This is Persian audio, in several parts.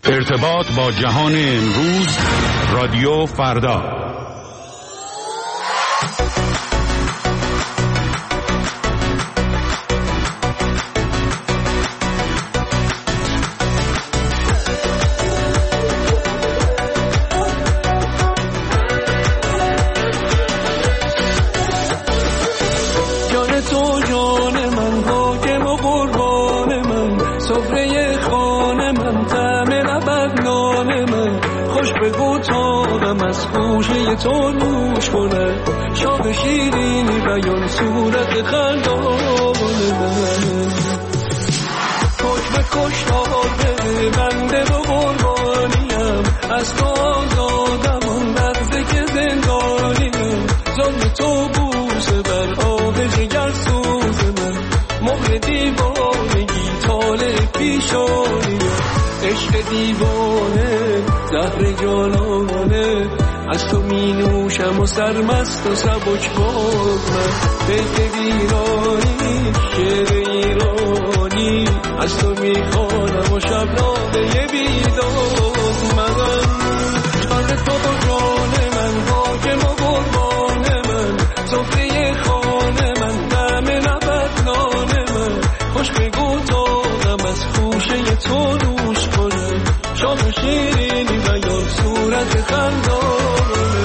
ارتباط با جهان امروز، رادیو فردا. از خوشه تو نوش کنه شام شیرینی بیان صورت خندان من کش به کشتار بده بنده و قربانیم از تو آزادم اون لحظه که زندانیم ظلم تو بوسه بر آب جگر سوز من مهر دیوانگی طالع پیشانیم عشق دیوانه زهر جانانه از تو می نوشم و سرمست و سبک باز من دل ویرانی شعر ایرانی از تو می خوانم و شب ناله بیداز من جان تو و جان من حاکم و قربان من سفره خانه من دم لبت نان من خوش بگو تاقم از خوشه تو نوش کنم شام شیرینی بیان صورت خندان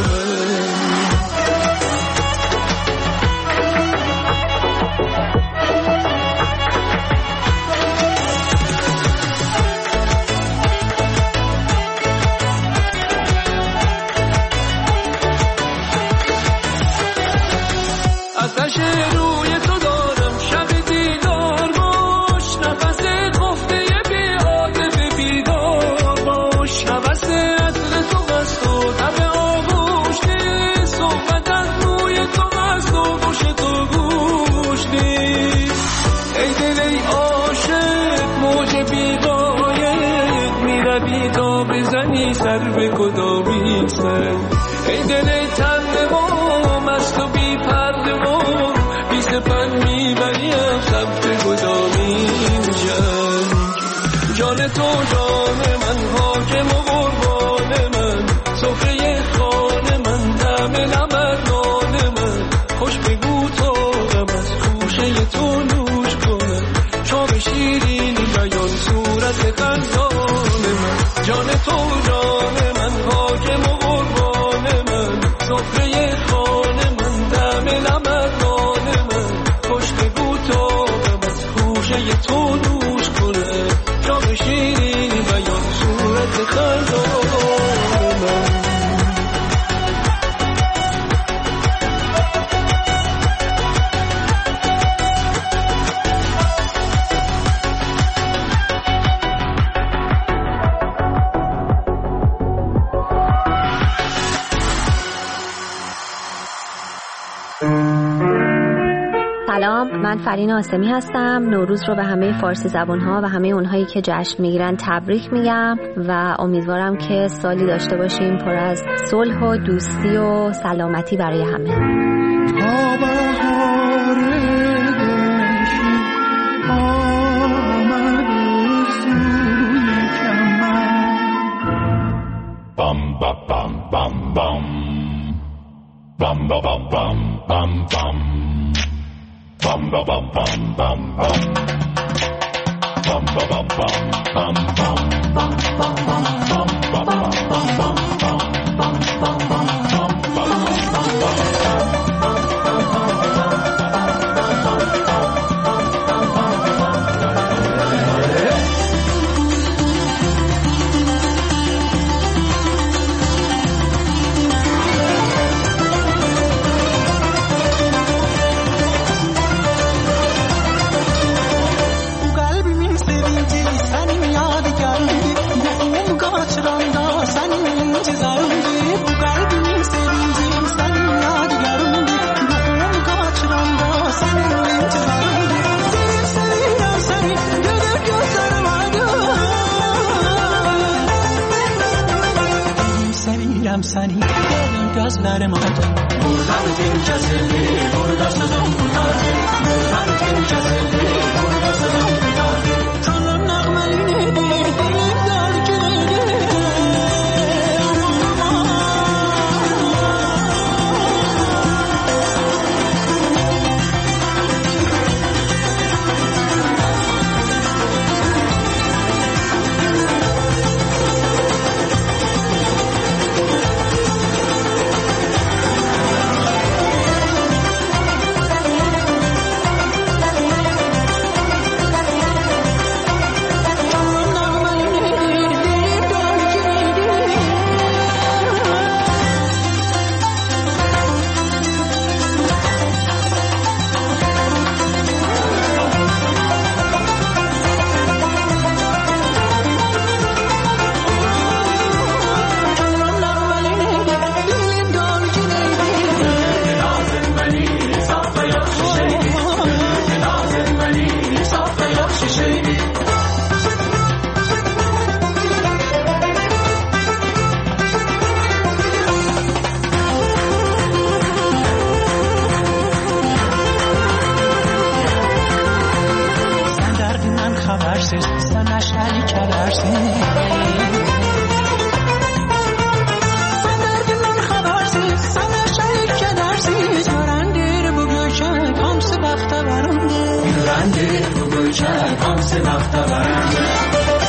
سر به کدامی سر ای دل تنده و مست و بی پرده و بی سپن میبریم سمت کدامی جان تو جان من حاکم و قربان من سفره خانه من دم لبت نان من خوش بگو تاقم از خوشه تو نوش کنم شام شیرینی بیان صورت خندان من جان تو جان من حاکم و قربان من سفره خانه من دم لبت نان من خوش بگو تاقم از خوشه تو نوش کنه شام شیرینی بیان صورت خندان من سلام، من فرین آسمی هستم. نوروز رو به همه فارسی زبان‌ها و همه اونهایی که جشن میگیرن تبریک میگم و امیدوارم که سالی داشته باشیم پر از صلح و دوستی و سلامتی برای همه. Bum ba bum bum bum bum ba bum bum bum bum bum ba bum bum bum bum bum ba bum bum bum bum bum bum bum ba bum bum bum bum bum bum سنی gözlerim aydın buradan din kesildi burada sözüm kurtardı buradan din kesildi burada sözüm kurtardı kanım nağmeliydi dilim derkeydi واسه نفت برنده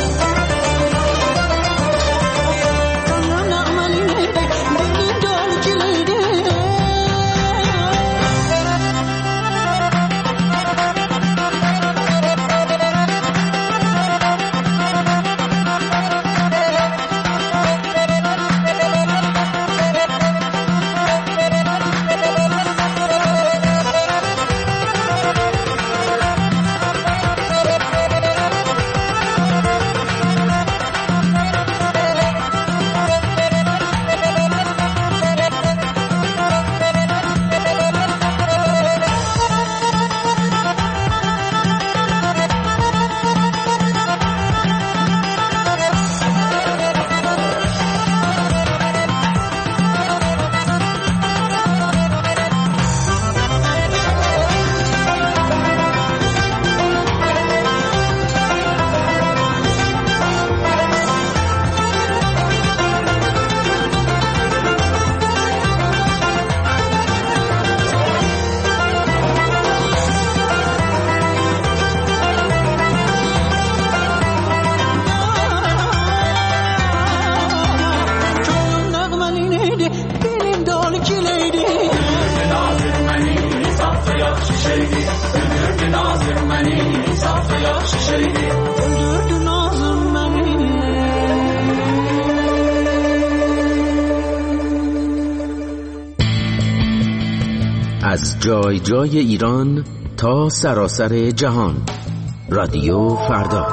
از جای جای ایران تا سراسر جهان، رادیو فردا.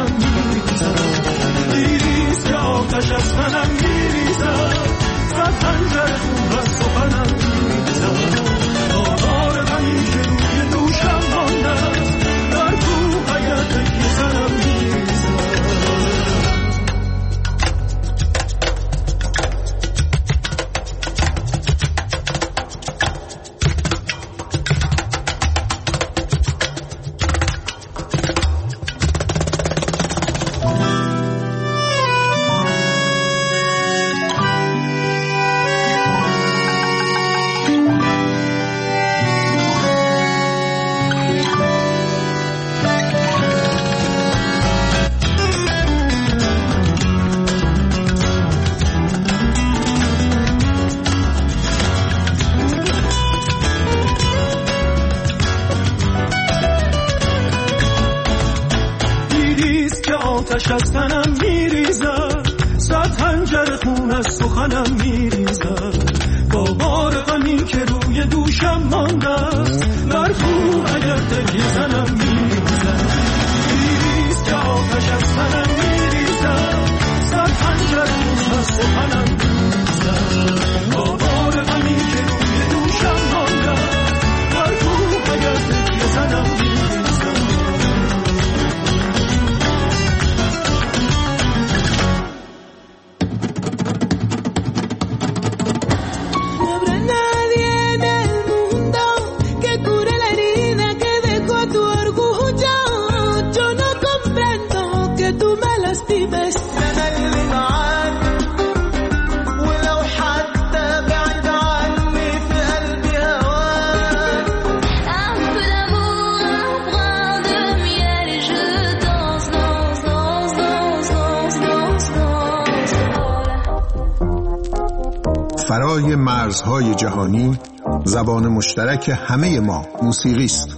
آتش از تنم میریزد آتش از تنم میریزد، صد خنجر خون از سخنم میریزد. با بار غمی که روی دوشم مانده است، مرفوع اگر تکیه زنم میریزد. ریز که آتش از تنم میریزد، صد خنجر خون از سخنم میریزد. با بار غمی که روی دوشم مانده است، مرفوع اگر تکیه زنم میریزد. فرای مرزهای جهانی، زبان مشترک همه ما موسیقی است.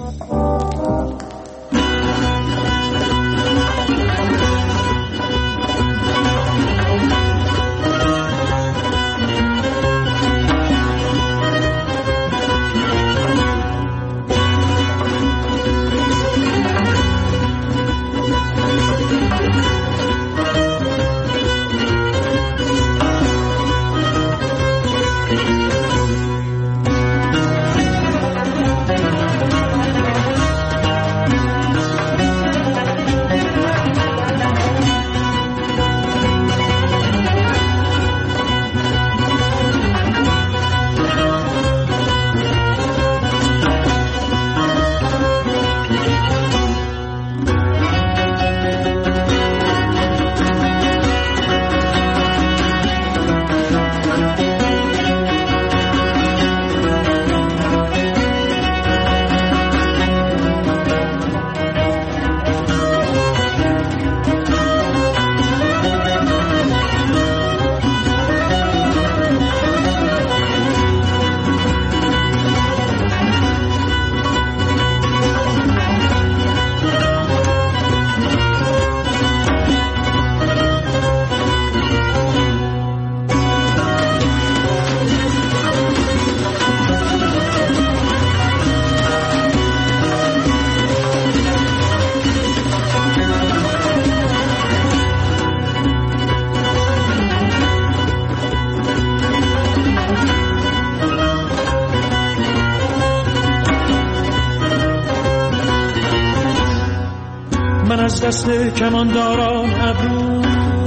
من از دست کمانداران ابرو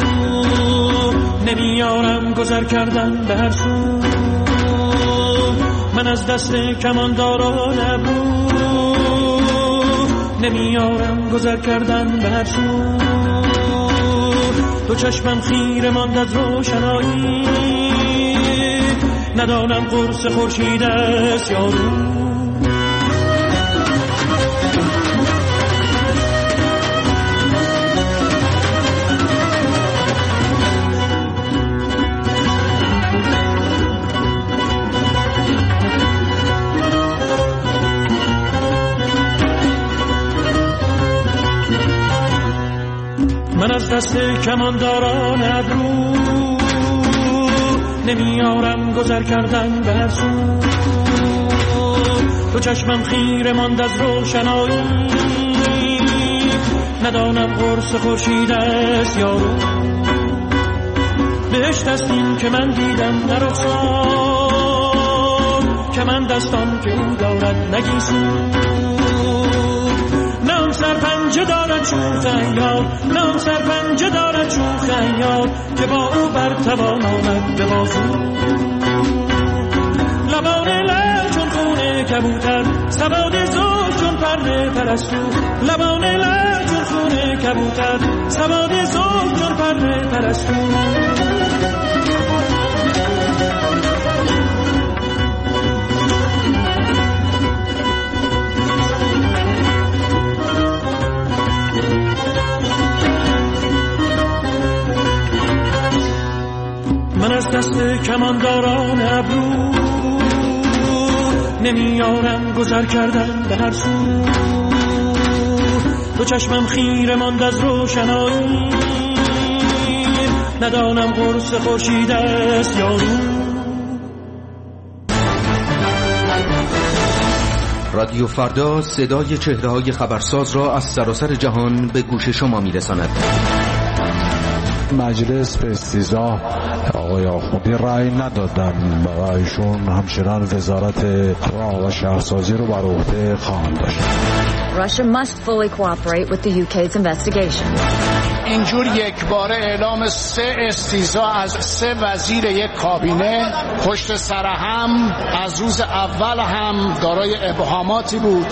نمیارم گذر کردن به هر سو. من از دست کمانداران ابرو نمیارم گذر کردن به هر سو. دو چشمم خیره ماند از روشنایی، ندانم قرص خورشید است یا رو. من از دست کمانداران ابرو نمیارم گذر کردن به هر سو. دو چشمم خیره ماند از روشنایی، ندانم قرص خورشید است یا رو. بهشت است این که من دیدم در رخسار، که من دستان که او دارد نگیسون. نام سرپنجه دارد چون خیال، نام سرپنجه دارد چون خیال، که با او برتوان آمد به بازو. لبان لعل چون خون کبوتر، سواد زلف چون پرده پرستو. لبان لعل چون خون کبوتر، سواد زلف چون پرده پرستو. من از دست کمانداران ابرو نمیارم گذر کردن به هر سو. دو چشمم خیره ماند از روشنایی، ندانم قرص خورشید است یا رو. رادیو فردا صدای چهره‌های خبرساز را از سراسر جهان به گوش شما می‌رساند. مجلس به استیضاح آقای آخوندی رأی ندادن و ایشون همچنان وزارت راه و شهرسازی رو بر عهده خواهند داشت. Russia must fully cooperate with the UK's investigation. اینجور یک باره اعلام 3 استیضاح از 3 وزیر یک کابینه پشت سر هم از روز اول هم دارای ابهاماتی بود.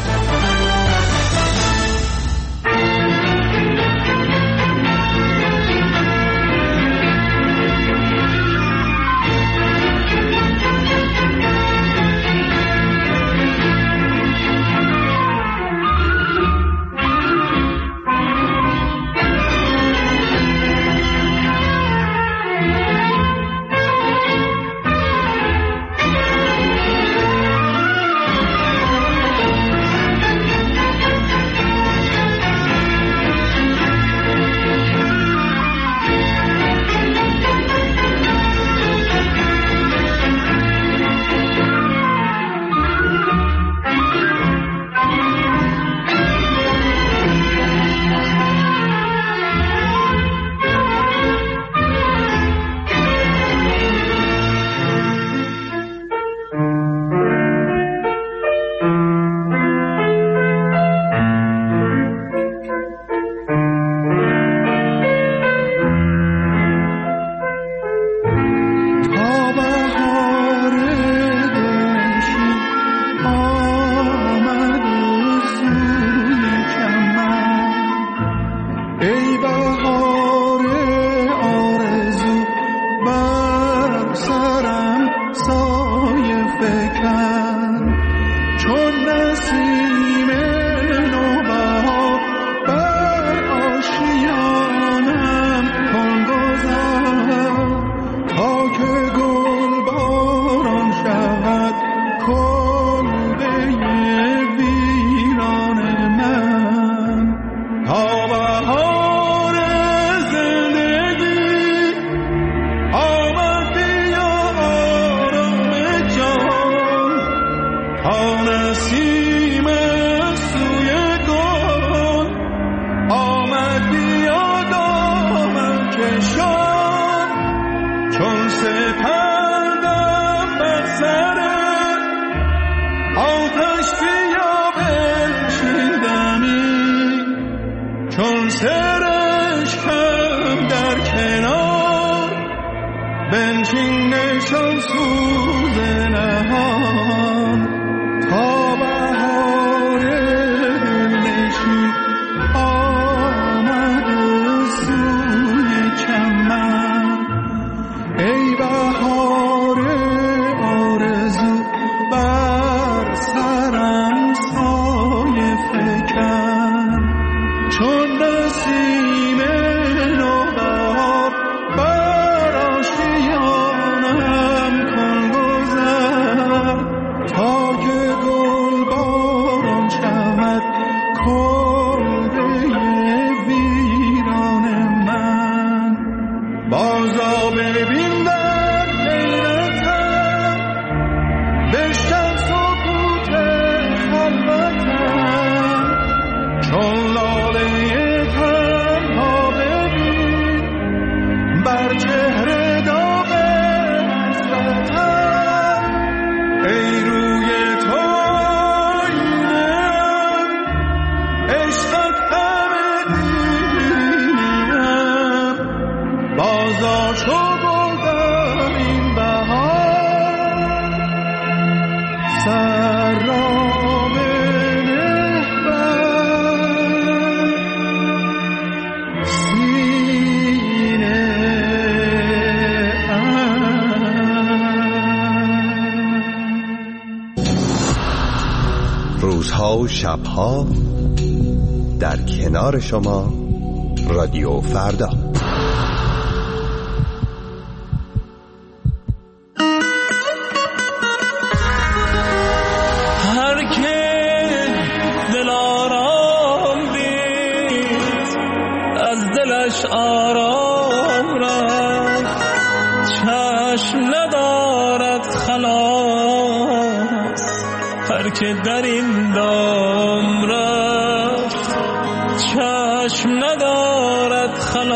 روزها و شبها در کنار شما رادیو فردا. هر که دلارام آرام رفت، چشم ندارد خلاص هر که در این دام رفت، چشم ندارد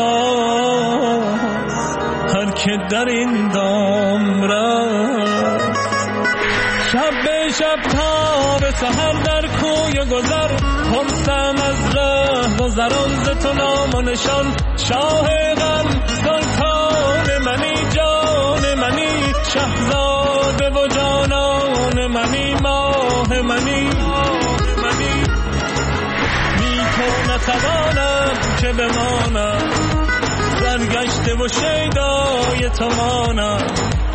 خلاص هر که در این دام رفت. شب به شب تا به سحر در کوی گذر، پرسم از ره گذران ز تو نام و نشان. شاه غم سلطان منی، جان منی، شهزاده و جانان منی، ماه منی. بی تو نتوانم که بمانم، سرگشته و شیدای تو مانم.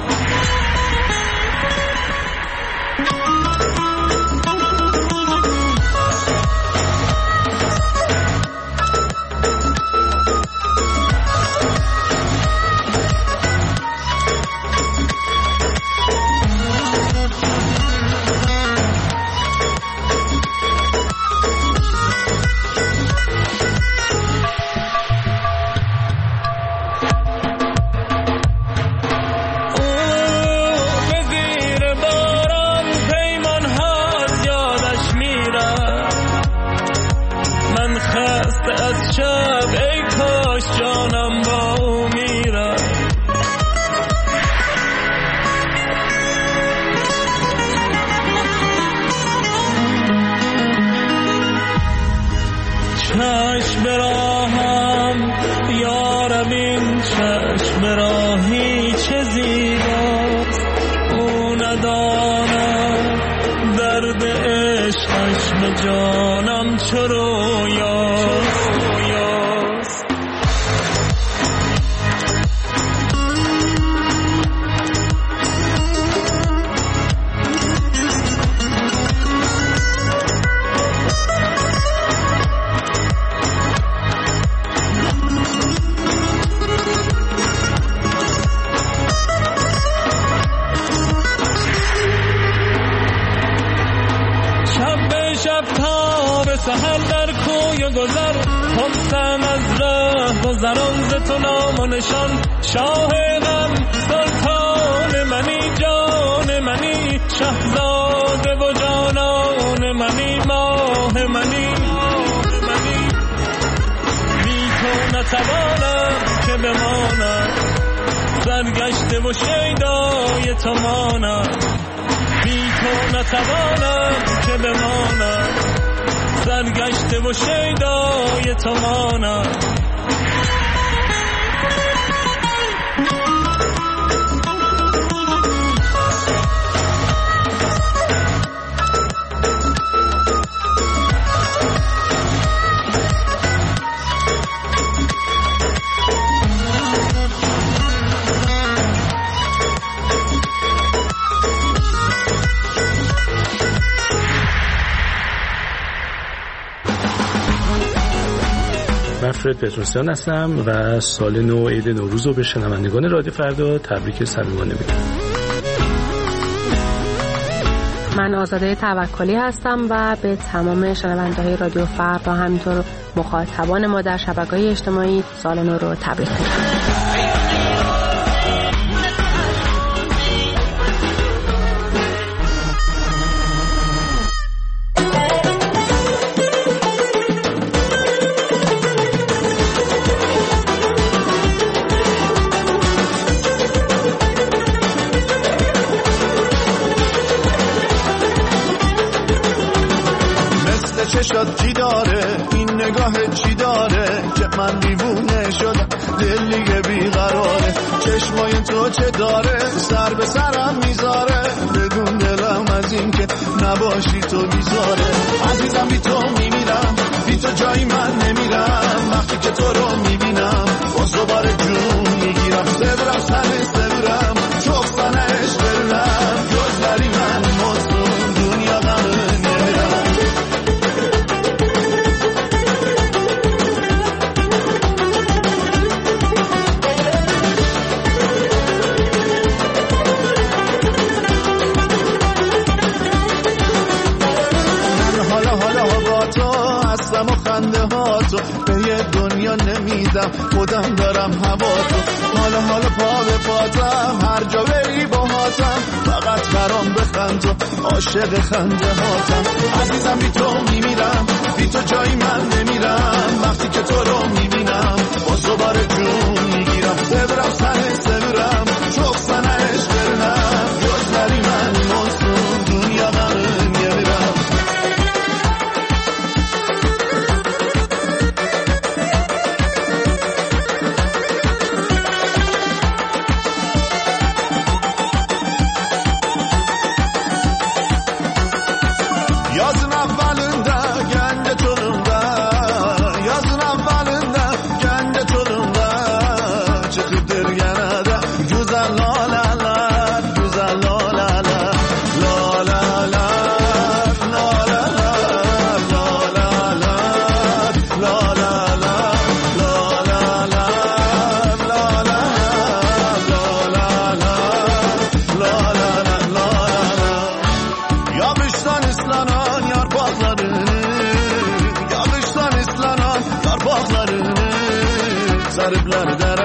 چشم براهم یارم، این چشم راهی چه زیباست، او ندانم درد عشقش به جانم چه رویاست. سحر در کوی گذر، پرسم از ره گذران ز تو نام و نشان. شاه غم سلطان منی، جان منی، شهزاده و جانان منی، ماه منی. بی تو نتوانم که بمانم، سرگشته و شیدای تو مانم. بی تو نتوانم که بمانم، سرگشته و شیدای تو مانم. من فرد پتروسیان هستم و سال نو عید نوروز رو به شنوندگان رادیو فردا تبریک صمیمانه میگم. من آزاده توکلی هستم و به تمام شنونده‌های رادیو فردا همینطور مخاطبان ما در شبکه‌های اجتماعی سال نو رو تبریک میگم. چشات چی داره، این نگاه چی داره که من دیوونه شدم، دل دیگه بیقراره. چشمای تو چه داره، سر به سرم میذاره، بدون دلم از این که نباشی تو بیزاره. عزیزم بی تو میمیرم، بی تو جایی من نمیرم، وقتی که تو رو میبینم باز دوباره جون میگیرم. صبرم سر صبرم، چوبستن عشق برم، جز داری من مصون دنیا غم نمیرم. و خنده ها تو به یه دنیا نمیدم دیدم خودم دارم هوا تو حالا پا به پاتم هر جا بری باهاتم فقط برام بخند تو عاشق خنده هاتم عزیزم بی تو میمیرم بی تو جایی من نمیرم وقتی که تو رو میبینم باز دوباره جون میگیرم سبرم سنه سبرم چوک سنهش برنم جز داری من مصون دنیا غمه میمیرم Yazın avvalında kendi çolunda Yazın avvalında kendi çolunda Çıkıp dergenada güzel lalalar Güzel lalalar Lalalar Lalalar Lalalar Lalalar Lalalar Lalalar Lalalar Yağıştan ıslanan yarpaklarını Yağıştan ıslanan yarpaklarını Sarıplar der